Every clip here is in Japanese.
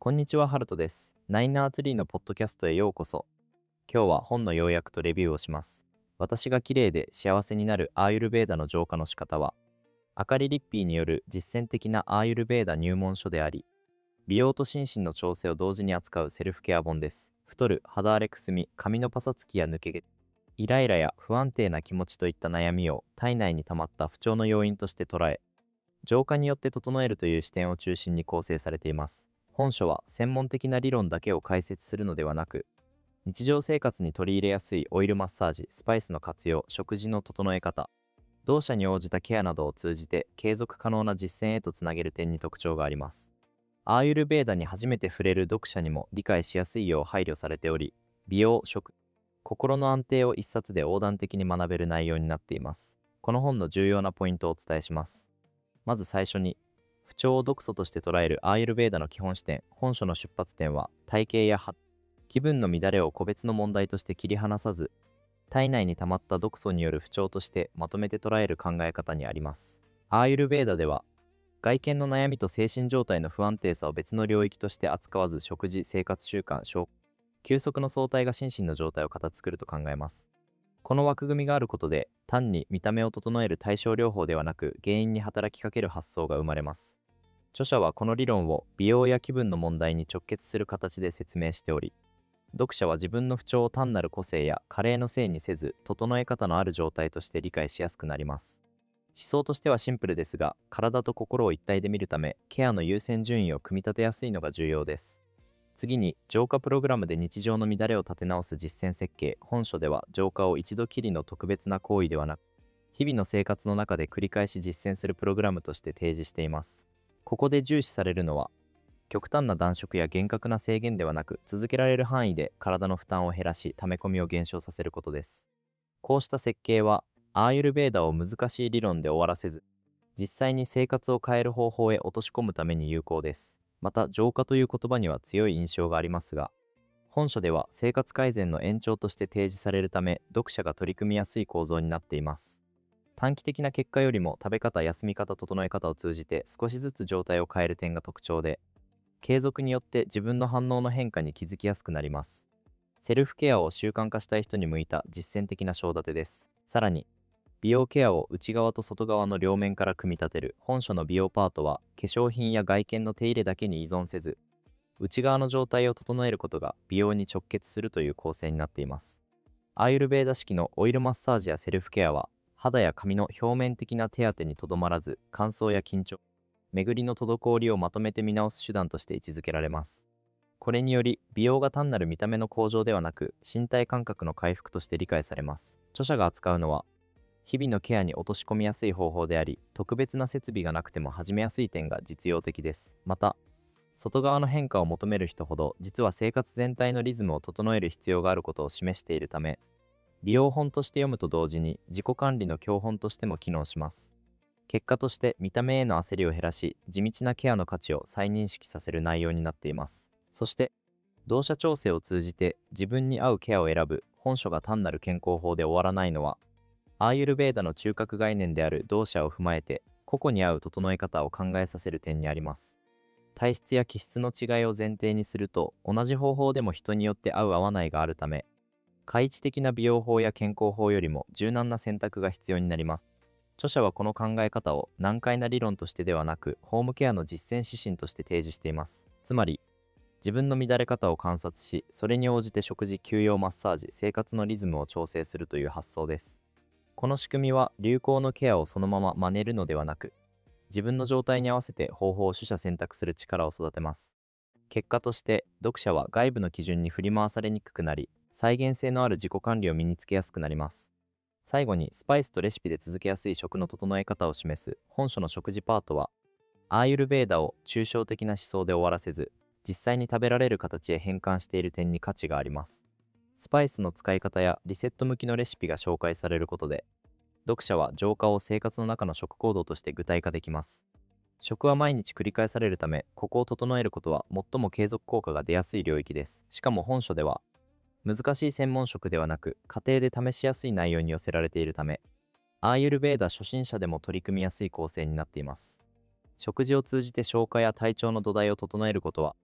こんにちは、ハルトです。ナインアーツリーのポッドキャストへようこそ。今日は本の要約とレビューをします。私が綺麗で幸せになるアーユルヴェーダの浄化の仕方は、アカリ・リッピーによる実践的なアーユルヴェーダ入門書であり、美容と心身の調整を同時に扱うセルフケア本です。太る、肌荒れくすみ、髪のパサつきや抜け毛、イライラや不安定な気持ちといった悩みを体内に溜まった不調の要因として捉え、浄化によって整えるという視点を中心に構成されています。本書は専門的な理論だけを解説するのではなく、日常生活に取り入れやすいオイルマッサージ、スパイスの活用、食事の整え方、動作に応じたケアなどを通じて継続可能な実践へとつなげる点に特徴があります。アーユルヴェーダに初めて触れる読者にも理解しやすいよう配慮されており、美容、食、心の安定を一冊で横断的に学べる内容になっています。この本の重要なポイントをお伝えします。まず最初に、不調を毒素として捉えるアーユルヴェーダの基本視点、本書の出発点は、体型や気分の乱れを個別の問題として切り離さず、体内に溜まった毒素による不調としてまとめて捉える考え方にあります。アーユルヴェーダでは、外見の悩みと精神状態の不安定さを別の領域として扱わず、食事、生活習慣、休息の相対が心身の状態を形作ると考えます。この枠組みがあることで、単に見た目を整える対症療法ではなく、原因に働きかける発想が生まれます。著者はこの理論を美容や気分の問題に直結する形で説明しており、読者は自分の不調を単なる個性や加齢のせいにせず、整え方のある状態として理解しやすくなります。思想としてはシンプルですが、体と心を一体で見るため、ケアの優先順位を組み立てやすいのが重要です。次に、浄化プログラムで日常の乱れを立て直す実践設計。本書では、浄化を一度きりの特別な行為ではなく、日々の生活の中で繰り返し実践するプログラムとして提示しています。ここで重視されるのは、極端な断食や厳格な制限ではなく、続けられる範囲で体の負担を減らし、溜め込みを減少させることです。こうした設計は、アーユルヴェーダを難しい理論で終わらせず、実際に生活を変える方法へ落とし込むために有効です。また、浄化という言葉には強い印象がありますが、本書では生活改善の延長として提示されるため、読者が取り組みやすい構造になっています。短期的な結果よりも食べ方、休み方、整え方を通じて少しずつ状態を変える点が特徴で、継続によって自分の反応の変化に気づきやすくなります。セルフケアを習慣化したい人に向いた実践的な章立てです。さらに、美容ケアを内側と外側の両面から組み立てる本書の美容パートは、化粧品や外見の手入れだけに依存せず、内側の状態を整えることが美容に直結するという構成になっています。アーユルヴェーダ式のオイルマッサージやセルフケアは、肌や髪の表面的な手当てにとどまらず、乾燥や緊張、巡りの滞りをまとめて見直す手段として位置づけられます。これにより、美容が単なる見た目の向上ではなく、身体感覚の回復として理解されます。著者が扱うのは、日々のケアに落とし込みやすい方法であり、特別な設備がなくても始めやすい点が実用的です。また、外側の変化を求める人ほど、実は生活全体のリズムを整える必要があることを示しているため、美容本として読むと同時に自己管理の教本としても機能します。結果として見た目への焦りを減らし、地道なケアの価値を再認識させる内容になっています。そして、動作調整を通じて自分に合うケアを選ぶ本書が単なる健康法で終わらないのは、アーユルヴェーダの中核概念である動作を踏まえて、個々に合う整え方を考えさせる点にあります。体質や気質の違いを前提にすると、同じ方法でも人によって合う合わないがあるため、開一的な美容法や健康法よりも柔軟な選択が必要になります。著者はこの考え方を難解な理論としてではなく、ホームケアの実践指針として提示しています。つまり、自分の乱れ方を観察し、それに応じて食事、休養、マッサージ、生活のリズムを調整するという発想です。この仕組みは流行のケアをそのまま真似るのではなく、自分の状態に合わせて方法を取捨選択する力を育てます。結果として、読者は外部の基準に振り回されにくくなり、再現性のある自己管理を身につけやすくなります。最後に、スパイスとレシピで続けやすい食の整え方を示す本書の食事パートは、アーユルヴェーダを抽象的な思想で終わらせず、実際に食べられる形へ変換している点に価値があります。スパイスの使い方やリセット向きのレシピが紹介されることで、読者は浄化を生活の中の食行動として具体化できます。食は毎日繰り返されるため、ここを整えることは最も継続効果が出やすい領域です。しかも本書では、難しい専門職ではなく、家庭で試しやすい内容に寄せられているため、アーユルヴェーダ初心者でも取り組みやすい構成になっています。食事を通じて消化や体調の土台を整えることは、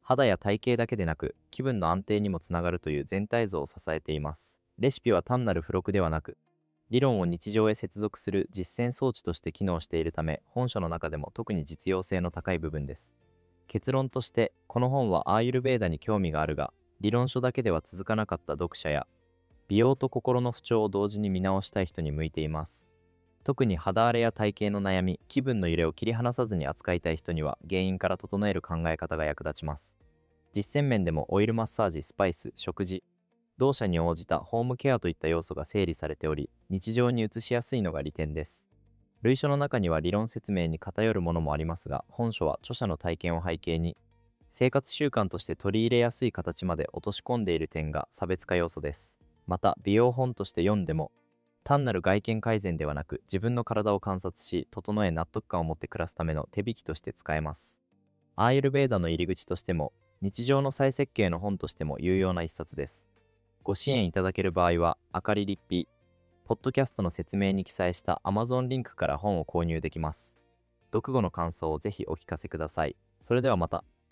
肌や体型だけでなく気分の安定にもつながるという全体像を支えています。レシピは単なる付録ではなく、理論を日常へ接続する実践装置として機能しているため、本書の中でも特に実用性の高い部分です。結論として、この本はアーユルヴェーダに興味があるが、理論書だけでは続かなかった読者や、美容と心の不調を同時に見直したい人に向いています。特に肌荒れや体型の悩み、気分の揺れを切り離さずに扱いたい人には、原因から整える考え方が役立ちます。実践面でもオイルマッサージ、スパイス、食事、同社に応じたホームケアといった要素が整理されており、日常に移しやすいのが利点です。類書の中には理論説明に偏るものもありますが、本書は著者の体験を背景に、生活習慣として取り入れやすい形まで落とし込んでいる点が差別化要素です。また、美容本として読んでも、単なる外見改善ではなく、自分の体を観察し、整え納得感を持って暮らすための手引きとして使えます。アーユルヴェーダの入り口としても、日常の再設計の本としても有用な一冊です。ご支援いただける場合は、あかりリッピー、ポッドキャストの説明に記載した Amazon リンクから本を購入できます。読後の感想をぜひお聞かせください。それではまた。